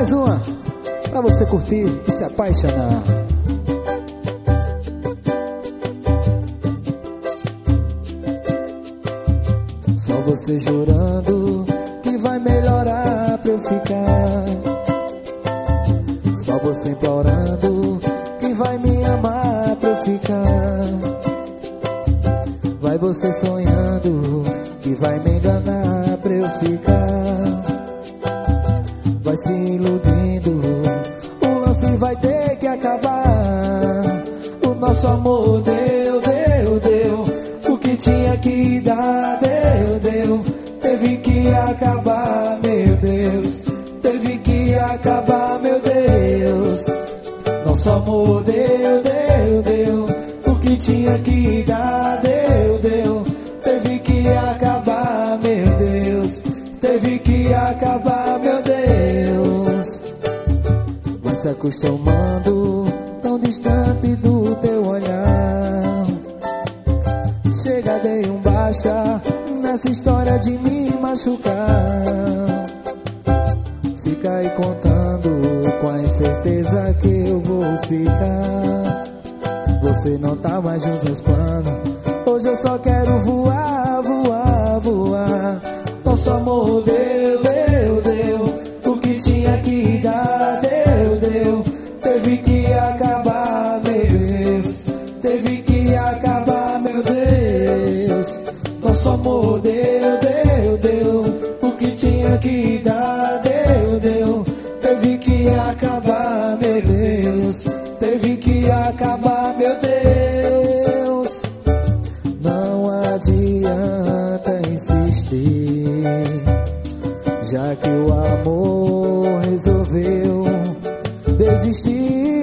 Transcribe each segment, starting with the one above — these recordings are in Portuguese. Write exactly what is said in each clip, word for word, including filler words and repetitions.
Mais uma pra você curtir e se apaixonar. Só você jurando que vai melhorar pra eu ficar. Só você implorando que vai me amar pra eu ficar. Vai você sonhando que vai me enganar pra eu ficar. Vai se iludindo, o lance vai ter que acabar. O nosso amor deu, deu, deu. O que tinha que dar, deu, deu. Teve que acabar, meu Deus. Teve que acabar, meu Deus. Nosso amor deu, deu, deu. O que tinha que dar, deu, deu. Teve que acabar, meu Deus. Teve que acabar, meu Deus. Vai se acostumando, tão distante do teu olhar. Chega, dei um baixa nessa história de me machucar. Fica aí contando com a incerteza que eu vou ficar. Você não tá mais nos meus planos. Hoje eu só quero voar, voar, voar. Nosso amor deu, deu, deu. O que tinha que dar, deu, deu. Teve que acabar, meu Deus. Teve que acabar, meu Deus. Nosso amor deu, deu, deu. O que tinha que dar, deu, deu. Teve que acabar, meu Deus. Teve que acabar, meu Deus. Não adianta insistir, já que o amor resolveu desistir.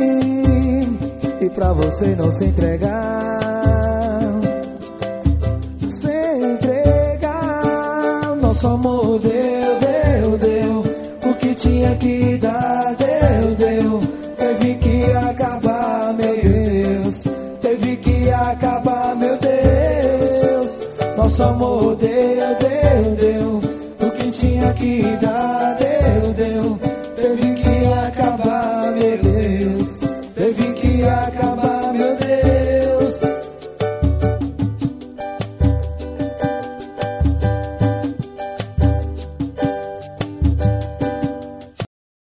E pra você não se entregar, se entregar. Nosso amor deu, deu, deu. O que tinha que dar, deu, deu. Teve que acabar, meu Deus. Teve que acabar, meu Deus. Nosso amor deu, deu, deu. O que tinha que dar, deu, deu. Teve que acabar, meu Deus. Teve